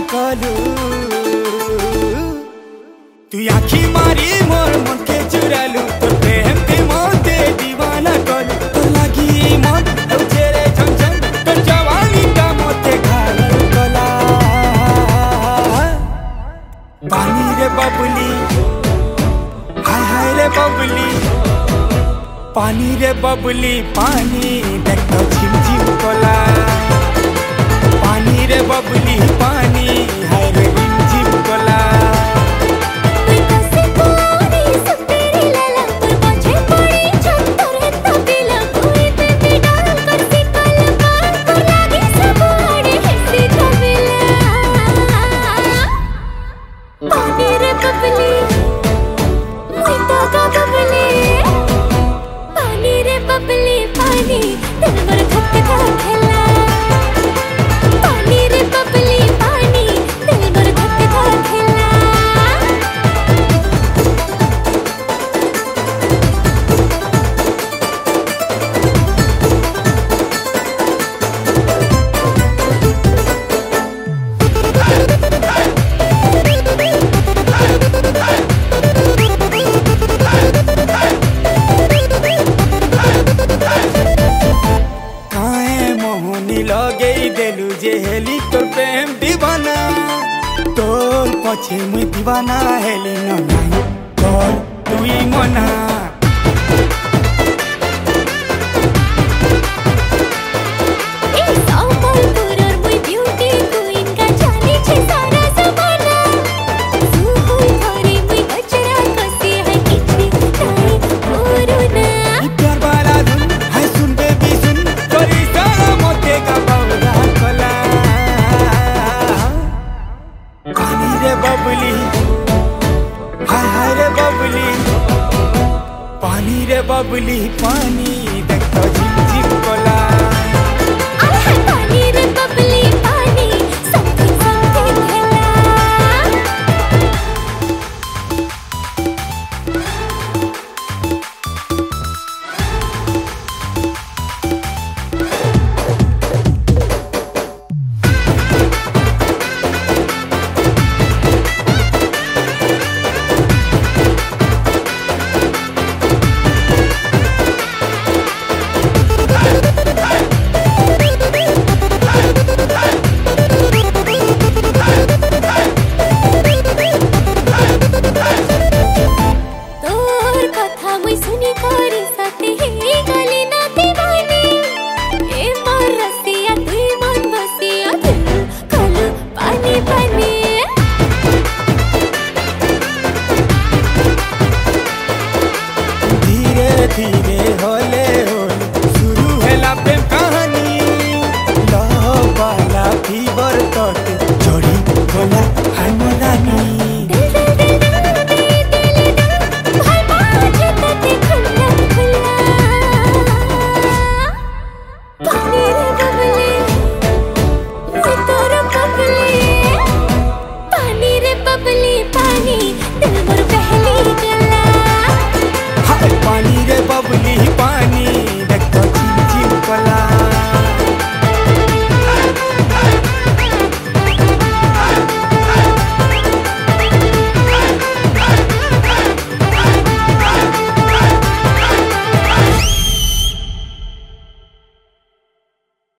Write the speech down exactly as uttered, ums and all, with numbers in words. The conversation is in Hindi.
कलू तू आखी मारी मोर मन के चुरालू तो प्रेम के मोते दीवाना कलू तो लगी मन तो चेरे छन छन तो जवानी का मोते घायल कला पानी रे बबली हाय हाय रे बबली पानी रे बबली पानी देख तो झिम झिम कला पानी रे बबली पानी हाय रे झिम झिम कला लगे देलू जे हेली तोर प्रेम दीवाना तोर पछे मुई दीवाना हेली न नहीं तोर तुई मना बबली हाय हाय रे बबली पानी रे बबली पानी